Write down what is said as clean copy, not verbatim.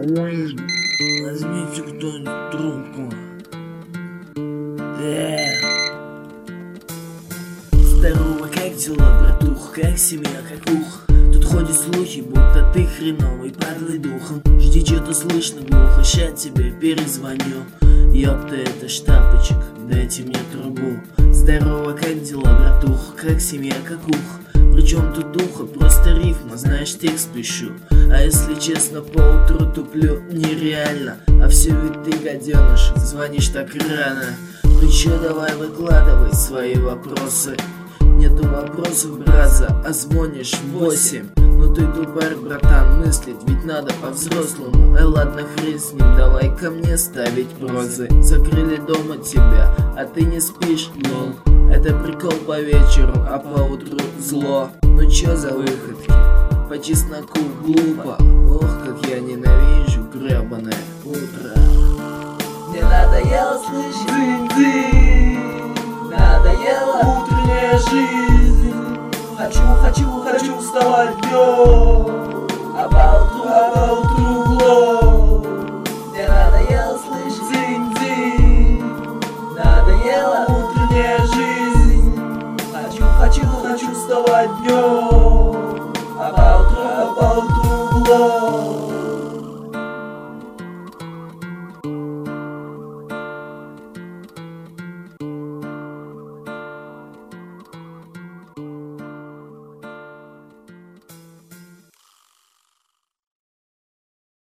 Возьмите кто-нибудь трубку. Здорово, как дела, братух? Как семья, как ух? Тут ходят слухи, будто ты хреновый, падлый духом. Жди, что-то слышно глухо, ща тебе перезвоню. Ёпта, это штапочек, дайте мне трубу. Здорово, как дела, братух? Как семья, как ух? Причем тут ухо, просто рифма, знаешь, текст пишу. А если честно, поутру туплю нереально. А все ведь ты, гаденыш, звонишь так рано. Ну чё, давай выкладывай свои вопросы. Нету вопросов, браза, а звонишь в 8. Ну ты тупарь, братан, мыслить ведь надо по-взрослому. Ладно, хрен с ним, давай ко мне ставить прозы. Закрыли дома тебя, а ты не спишь, лол. Это прикол по вечеру, а по утру зло. Ну чё за выходки? По чесноку глупо. Ох, как я ненавижу гребаное утро. Мне надоело слышать дзынь-дзынь, надоела утренняя жизнь. Хочу вставать днем, а по утру